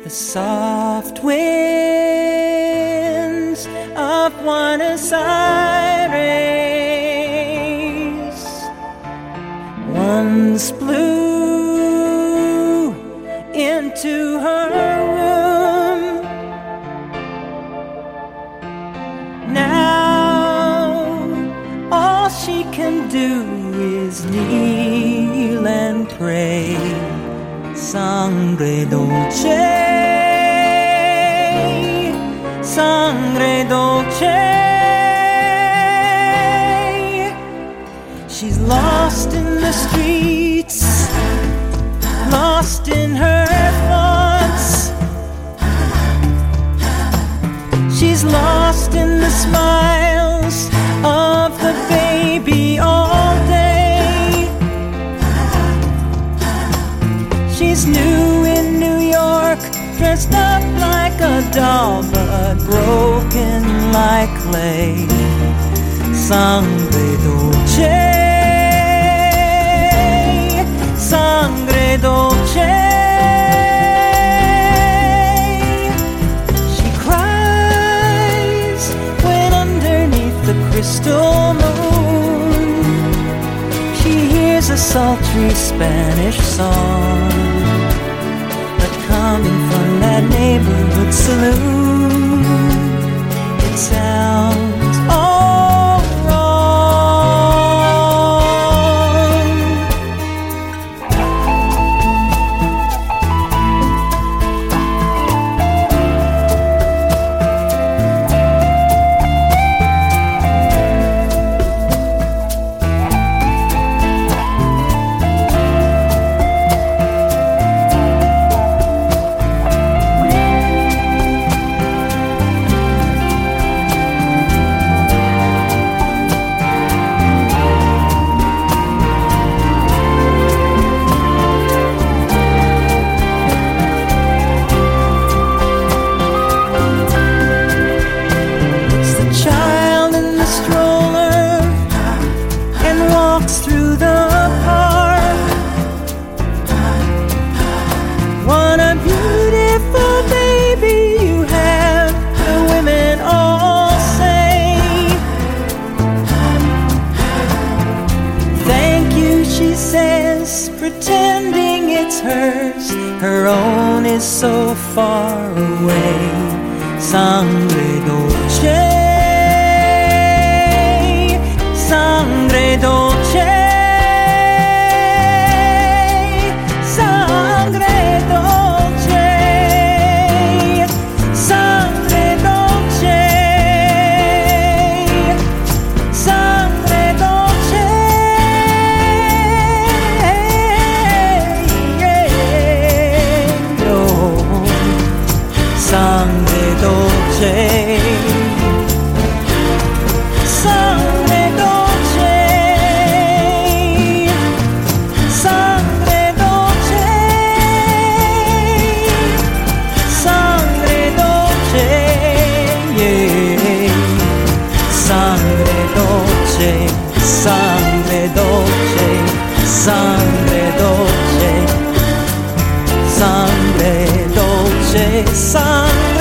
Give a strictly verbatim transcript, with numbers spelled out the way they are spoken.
The soft winds of Buenos Aires once blew into her room. Now all she can do is kneel and pray. Sangre dolce, sangre dolce. She's lost in the streets, lost in her thoughts. She's lost in the smiles of the baby all day. She's new in New York, dressed up like a doll, but broken like clay. Sangre dolce, sangre dolce. She cries when underneath the crystal moon she hears a sultry Spanish song, but coming from that neighborhood saloon, it sounds all wrong. Through the park, what a beautiful baby you have, the women all say. Thank you, she says, pretending it's hers. Her own is so far away. Sangre dolce, sangre dolce, sangre dolce, sangre dolce, sangre dolce, oh, sangre dolce. Sangre dolce, sangre dolce, sangre dolce, yeah. Sangre dolce, sangre dolce, sangre dolce, sangre dolce, sangre